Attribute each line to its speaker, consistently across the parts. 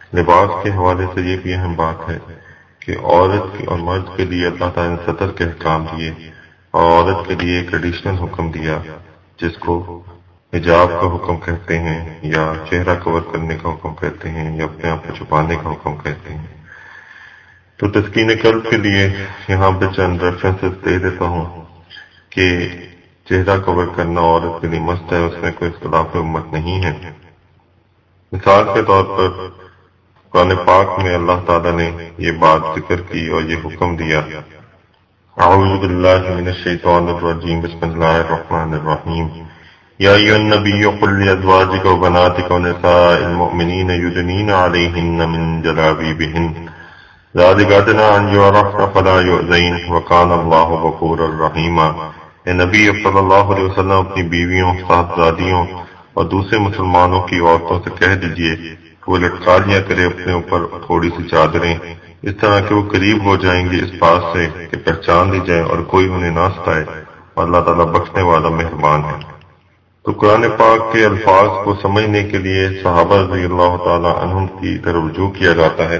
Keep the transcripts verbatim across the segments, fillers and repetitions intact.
Speaker 1: لباس کے حوالے سے یہ بھی اہم بات ہے کہ عورت کی اور مرد کے لیے اللہ تعالیٰ نے سطر کے احکام دیے اور عورت کے لیے ایک ایڈیشنل حکم دیا جس کو حجاب کا حکم کہتے ہیں یا چہرہ کور کرنے کا حکم کہتے ہیں یا اپنے آپ کو چھپانے کا حکم کہتے ہیں۔ تو تسکین قلب کے لیے یہاں پہ چند ریفرنسز دے دیتا ہوں کہ چہرہ کور کرنا عورت کے لیے مست ہے، اس میں کوئی اختلاف امت نہیں ہے۔ مثال کے طور پر قرآن پاک میں اللہ تعالیٰ نے یہ بات ذکر کی اور یہ حکم دیا، اعوذ باللہ من الشیطان الرجیم، بسم اللہ الرحمن الرحیم، یا ایھا النبی قل لازواجک وبناتک ونساء المؤمنین یدنین علیہن من جلابیبہن ذلک ادنی ان یعرفن فلا یؤذین وکان اللہ غفورا رحیما۔ اے نبی صلی اللہ علیہ وسلم اپنی بیویوں، صاحبزادیوں اور دوسرے مسلمانوں کی عورتوں سے کہہ دیجئے کہ وہ لٹکا لیا کرے اپنے اوپر تھوڑی سی چادریں، اس طرح کہ وہ قریب ہو جائیں گے اس بات سے کہ پہچان لی جائے اور کوئی انہیں نہ ستائے، اور اللہ تعالیٰ بخشنے والا مہربان ہے۔ تو قرآن پاک کے الفاظ کو سمجھنے کے لیے صحابہ رضی اللہ تعالیٰ عنہم کی طرف رجوع کیا جاتا ہے۔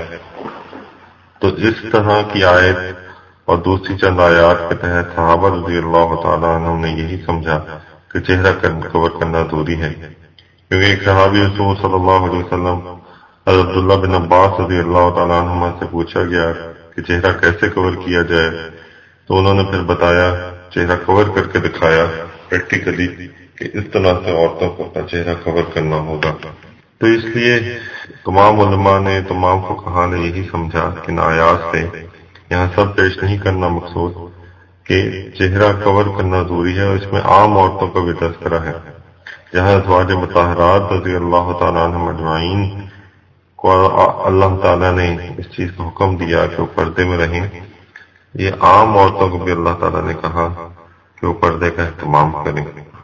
Speaker 1: تو اس طرح کی آیت اور دوسری چند آیات کے تحت صحابہ رضی اللہ تعالیٰ عنہم نے یہی سمجھا کہ چہرہ کور کرنا ضروری ہے، کیونکہ ایک صحابی رسول صلی اللہ علیہ وسلم حضرت عبداللہ بن عباس رضی اللہ تعالیٰ عنہما سے پوچھا گیا کہ چہرہ کیسے کور کیا جائے، تو انہوں نے پھر بتایا، چہرہ کور کر کے دکھایا پریکٹیکلی کہ اس طرح سے عورتوں کو اپنا چہرہ کور کرنا ہوگا۔ تو اس لیے تمام علماء نے، تمام فقہاء نے یہی سمجھا کہ ان آیات سے یہاں سب پیش نہیں کرنا مقصود کہ چہرہ کور کرنا ضروری ہے، اور اس میں عام عورتوں کا بھی تذکرہ ہے، جہاں ازواج مطہرات رضی اللہ تعالیٰ عنہم اجمعین کو اللہ تعالیٰ نے اس چیز کا حکم دیا کہ وہ پردے میں رہیں، یہ عام عورتوں کو بھی اللہ تعالیٰ نے کہا کہ وہ پردے کا اہتمام کریں۔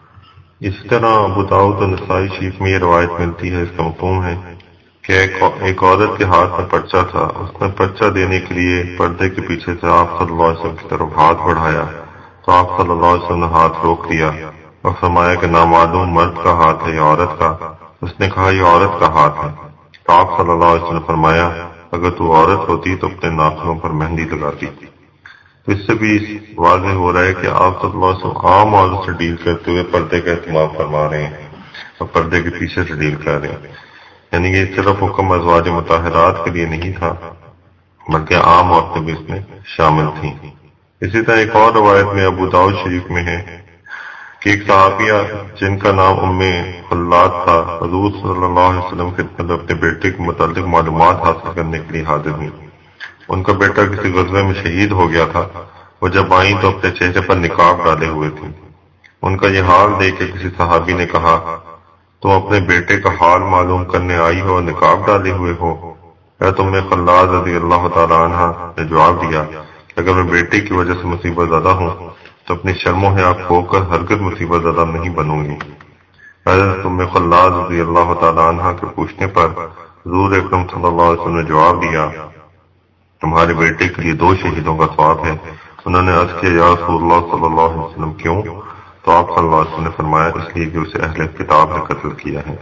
Speaker 1: اسی طرح ابو داؤد اور نسائی شریف میں یہ روایت ملتی ہے، اس کا مفہوم ہے کہ ایک عورت کے ہاتھ میں پرچہ تھا، اس نے پرچہ دینے کے لیے پردے کے پیچھے سے آپ صلی اللہ علیہ وسلم کی طرف ہاتھ بڑھایا، تو آپ صلی اللہ علیہ وسلم نے ہاتھ روک دیا اور فرمایا کہ نامعلوم مرد کا ہاتھ ہے یا عورت کا؟ اس نے کہا یہ عورت کا ہاتھ ہے، تو آپ صلی اللہ علیہ وسلم نے فرمایا اگر تو عورت ہوتی تو اپنے ناخنوں پر مہندی لگاتی۔ تو اس سے بھی واضح ہو رہا ہے کہ آپ صلی اللہ علیہ وسلم عام عورت سے ڈیل کرتے ہوئے پردے کا اہتمام فرما رہے ہیں اور پردے کے پیچھے سے ڈیل کر رہے ہیں، یعنی کہ صرف حکم ازواج مطہرات کے لیے نہیں تھا بلکہ عام عورتیں بھی اس میں شامل تھیں۔ اسی طرح ایک اور روایت میں ابو داؤد شریف میں ہے کہ ایک صحابیہ جن کا نام ام خلاد تھا، حضور صلی اللہ علیہ وسلم کی خدمت میں اپنے بیٹے کے متعلق معلومات حاصل کرنے کے لیے حاضر ہوئی۔ ان کا بیٹا کسی غزوے میں شہید ہو گیا تھا، وہ جب آئیں تو اپنے چہرے پر نقاب ڈالے ہوئے تھی۔ ان کا یہ حال دیکھ کے کسی صحابی نے کہا تم اپنے بیٹے کا حال معلوم کرنے آئی ہو اور نقاب ڈالے ہوئے ہو؟ یا تم نے خلاد رضی اللہ تعالیٰ عنہ نے جواب دیا کہ اگر میں بیٹے کی وجہ سے مصیبت زدہ ہوں تو اپنی شرم و حیا کھو کر ہرگز مصیبت زدہ نہیں بنوں گی۔ حضرت تم نے خلاد رضی اللہ تعالیٰ عنہ کے پوچھنے پر حضور اکرم صلی اللہ علیہ وسلم نے جواب دیا تمہارے بیٹے کے لیے دو شہیدوں کا ثواب ہے۔ انہوں نے عرض کیا یا رسول اللہ صلی اللہ علیہ وسلم کیوں؟ تو آپ صلی اللہ علیہ وسلم نے فرمایا اس لیے کہ اسے اہل کتاب نے قتل کیا ہے۔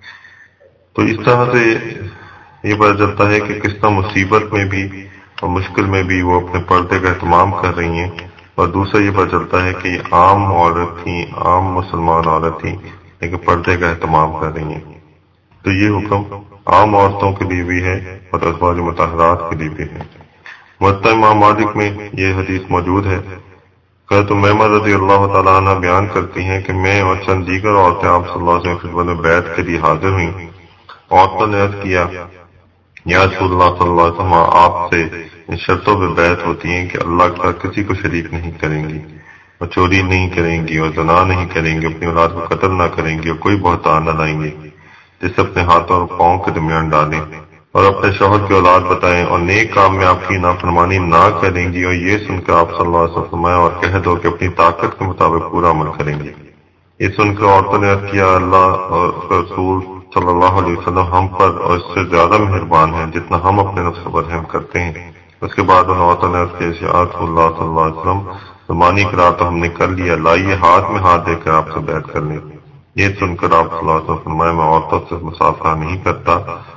Speaker 1: تو اس طرح سے یہ پتہ چلتا ہے کہ کس طرح مصیبت میں بھی اور مشکل میں بھی وہ اپنے پردے کا اہتمام کر رہی ہیں، اور دوسرا یہ پتہ چلتا ہے کہ یہ عام عورت تھیں، عام مسلمان عورت تھیں لیکن پردے کا اہتمام کر رہی ہیں۔ تو یہ حکم عام عورتوں کے لیے بھی ہے اور ازواج مطہرات کے لیے بھی ہے۔ موطا امام مالک میں یہ حدیث موجود ہے۔ حضرت امیمہ رضی اللہ تعالیٰ عنہ بیان کرتی ہیں کہ میں اور چند دیگر عورتیں آپ صلی اللہ علیہ وسلم کی خدمت میں بیعت کے لیے حاضر ہوئیں۔ عورتوں نے عرض کیا یا رسول اللہ صلی اللہ علیہ وسلم آپ سے ان شرطوں پہ بیعت ہوتی ہیں کہ اللہ کا کسی کو شریک نہیں کریں گی، اور چوری نہیں کریں گی، اور زنا نہیں کریں گی، اپنی اولاد کو قتل نہ کریں گی، اور کوئی بہتان نہ لائیں گے جسے اپنے ہاتھوں اور پاؤں کے درمیان ڈالیں، اور اپنے شوہر کی اولاد بتائیں، اور نیک کام میں آپ کی نافرمانی نہ کریں گی۔ اور یہ سن کر آپ صلی اللہ علیہ وسلم فرمایا اور کہہ دو کہ اپنی طاقت کے مطابق پورا عمل کریں گے۔ یہ سن کر عورتوں نے عرض کیا اللہ اور اس کا رسول صلی اللہ علیہ وسلم ہم پر اور اس سے زیادہ مہربان ہیں جتنا ہم اپنے نفس پر رحم کرتے ہیں۔ اس کے بعد ان عورتوں نے عرض کیا یا رسول اللہ صلی اللہ علیہ وسلم زمانی اقرار تو ہم نے کر لیا، لائیے ہاتھ میں ہاتھ دے کر آپ سے بیعت کر لیں۔ یہ سن کر آپ صلی اللہ علیہ وسلم فرمایا میں عورتوں سے مصافحہ نہیں کرتا،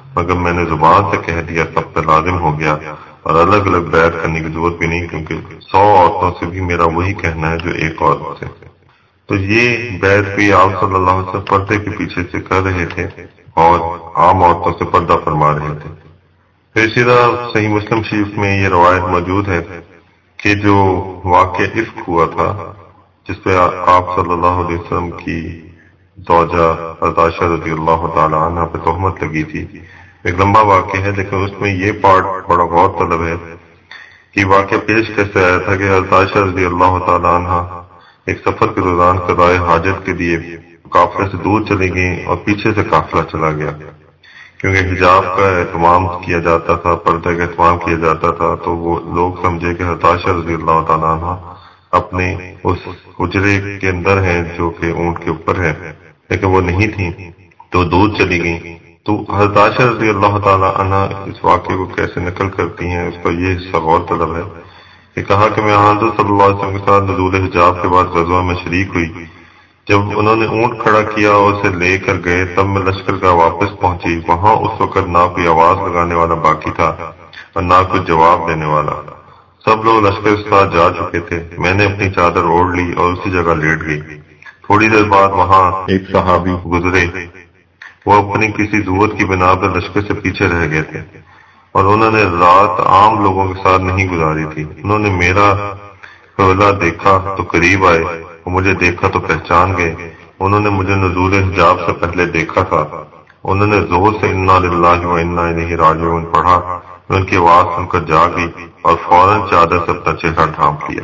Speaker 1: مگر میں نے زبان سے کہہ دیا سب پہ لازم ہو گیا، اور الگ الگ بیعت کرنے کی ضرورت بھی نہیں، کیونکہ سو عورتوں سے بھی میرا وہی کہنا ہے جو ایک عورت سے۔ تو یہ بیعت بھی آپ صلی اللہ علیہ وسلم پردے کے پیچھے سے کر رہے تھے اور عام عورتوں سے پردہ فرما رہے تھے۔ پھر اسی طرح صحیح مسلم شریف میں یہ روایت موجود ہے کہ جو واقعہ عفق ہوا تھا جس پہ آپ صلی اللہ علیہ وسلم کی زوجہ حضرت عائشہ رضی اللہ تعالی عنہ پہ تہمت لگی تھی، ایک لمبا واقعہ ہے، لیکن اس میں یہ پارٹ بڑا غور طلب ہے کہ واقعہ پیش کیسے آیا تھا کہ حضرت عائشہ رضی اللہ تعالی عنہ ایک سفر کے دوران قضائے حاجت کے لیے قافلے سے دور چلی گئیں اور پیچھے سے قافلہ چلا گیا، کیونکہ حجاب کا اہتمام کیا جاتا تھا، پردے کا اہتمام کیا جاتا تھا، تو وہ لوگ سمجھے کہ حضرت عائشہ رضی اللہ تعالیٰ عنہ اپنے اس حجرے کے اندر ہیں جو کہ اونٹ کے اوپر ہے، لیکن وہ نہیں تھیں، تو دور چلی گئیں۔ تو حضرت عائشہ رضی اللہ تعالیٰ عنہ اس واقعے کو کیسے نقل کرتی ہیں، اس کا یہ حصہ غور طلب ہے کہ کہا کہ میں حضرت صلی اللہ علیہ وسلم کے ساتھ نزول حجاب کے بعد غزوہ میں شریک ہوئی، جب انہوں نے اونٹ کھڑا کیا اور اسے لے کر گئے تب میں لشکر کا واپس پہنچی، وہاں اس وقت نہ کوئی آواز لگانے والا باقی تھا اور نہ کوئی جواب دینے والا، سب لوگ لشکر کے ساتھ جا چکے تھے۔ میں نے اپنی چادر اوڑھ لی اور اسی جگہ لیٹ گئی۔ تھوڑی دیر بعد وہاں ایک صحابی گزرے، وہ اپنی کسی ضرورت کی بنا پر لشکر سے پیچھے رہ گئے تھے اور انہوں نے رات عام لوگوں کے ساتھ نہیں گزاری تھی۔ انہوں نے میرا قبلہ دیکھا تو قریب آئے، اور مجھے دیکھا تو پہچان گئے۔ انہوں نے مجھے نزول حجاب سے پہلے دیکھا تھا، انہوں نے زور سے انا للہ و انا الیہ راجعون پڑھا، میں ان کی آواز سن کر جاگ گئی اور فوراً چادر سے اپنا چہرہ ڈھانپ لیا۔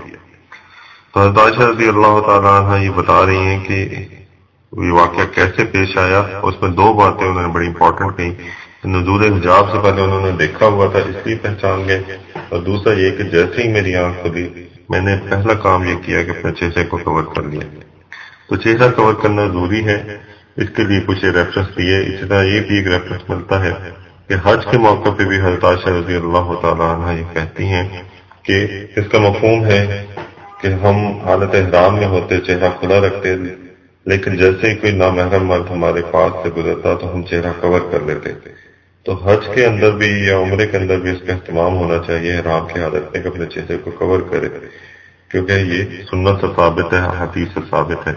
Speaker 1: تو حضرت عائشہ رضی اللہ تعالیٰ عنہ یہ بتا رہی ہیں کہ یہ واقعہ کیسے پیش آیا، اس میں دو باتیں انہوں نے بڑی امپورٹنٹ کہیں۔ نزول حجاب سے پہلے انہوں نے دیکھا ہوا تھا اس لیے پہچان گئے، اور دوسرا یہ کہ جیسے ہی میری آنکھ کھلی میں نے پہلا کام یہ کیا کہ اپنے چہرے کو کور کر لیا۔ تو چہرہ کور کرنا ضروری ہے، اس کے لیے کچھ ریفرنس دیے۔ اسی طرح یہ بھی ایک ریفرنس ملتا ہے کہ حج کے موقع پہ بھی حضرت عائشہ رضی اللہ تعالیٰ عنہ یہ کہتی ہیں کہ اس کا مفہوم ہے کہ ہم حالت احرام میں ہوتے چہرہ کھلا رکھتے، لیکن جیسے ہی کوئی نامحرم مرد ہمارے پاس سے گزرتا تو ہم چہرہ کور کر لیتے۔ تو حج کے اندر بھی یا عمرے کے اندر بھی اس کا اہتمام ہونا چاہیے احرام کی حالت میں کہ اپنے چہرے کو کور کرے، کیونکہ یہ سنت سے ثابت ہے، حدیث سے ثابت ہے۔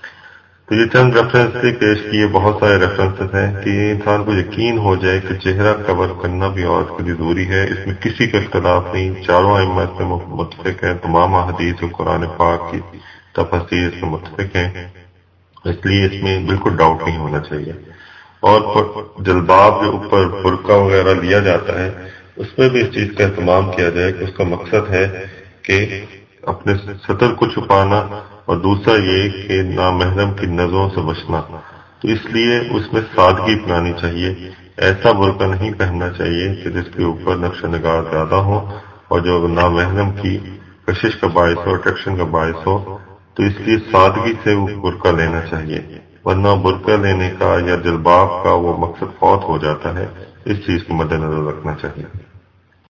Speaker 1: تو یہ چند ریفرنس سے پیش کیے، بہت سارے ریفرنسز ہیں کہ انسان کو یقین ہو جائے کہ چہرہ کور کرنا بھی عورت کے لیے ضروری ہے، اس میں کسی کا اختلاف نہیں، چاروں ائمہ اس میں متفق ہیں، تمام احادیث و قرآن پاک کی تفاسیر سے متفق ہیں، اس لیے اس میں بالکل ڈاؤٹ نہیں ہونا چاہیے۔ اور جلباب جو اوپر برقع وغیرہ لیا جاتا ہے اس میں بھی اس چیز کا اہتمام کیا جائے کہ اس کا مقصد ہے کہ اپنے سطر کو چھپانا، اور دوسرا یہ کہ نامحرم کی نظروں سے بچنا، تو اس لیے اس میں سادگی اپنانی چاہیے۔ ایسا برقع نہیں پہننا چاہیے کہ جس کے اوپر نقش و نگار زیادہ ہو اور جو نامحرم کی کشش کا باعث ہو، اٹریکشن کا باعث ہو، تو اس لیے سادگی سے وہ برقع لینا چاہیے، ورنہ برقع لینے کا یا جلباب کا وہ مقصد فوت ہو جاتا ہے۔ اس چیز کو مد نظر رکھنا چاہیے۔